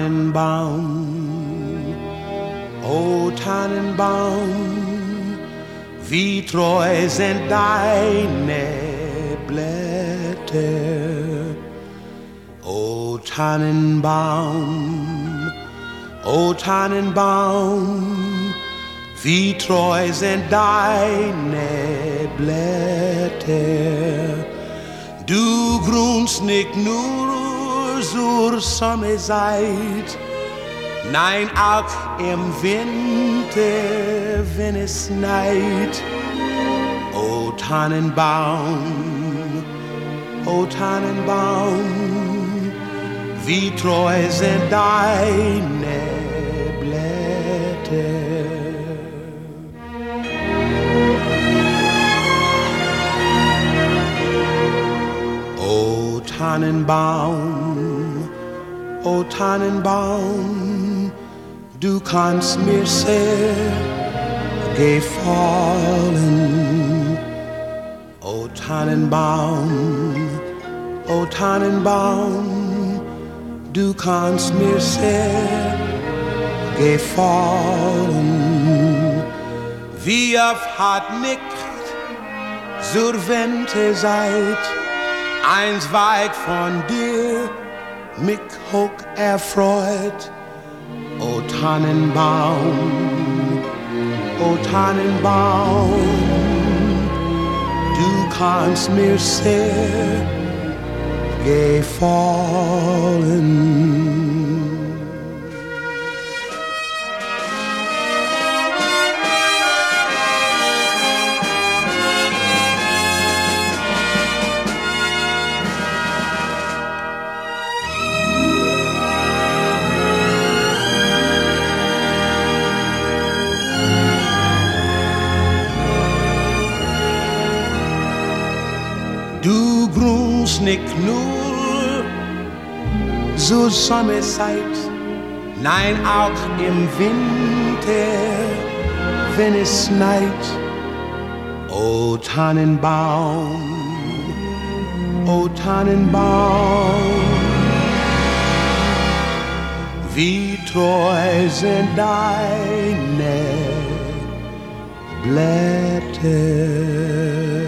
Tannenbaum, o Tannenbaum, wie treu sind deine Blätter. O Tannenbaum, o Tannenbaum, wie treu sind deine Blätter. Du grünst nicht nur zur Sommerzeit, nein, auch im Winter, wenn es schneit. O Tannenbaum, o Tannenbaum, wie treu sind deine Blätter. O Tannenbaum, o Tannenbaum, du kannst mir sehr gefallen. O Tannenbaum, o Tannenbaum, du kannst mir sehr gefallen. Wie oft hat nicht zur Winterzeit eins weit von dir mich hoch erfreut. O Tannenbaum, o Tannenbaum, du kannst mir sehr gefallen. Du grünst nicht nur zur Sommerzeit, nein, auch im Winter, wenn es schneit. O Tannenbaum, o Tannenbaum, wie treu sind deine Blätter.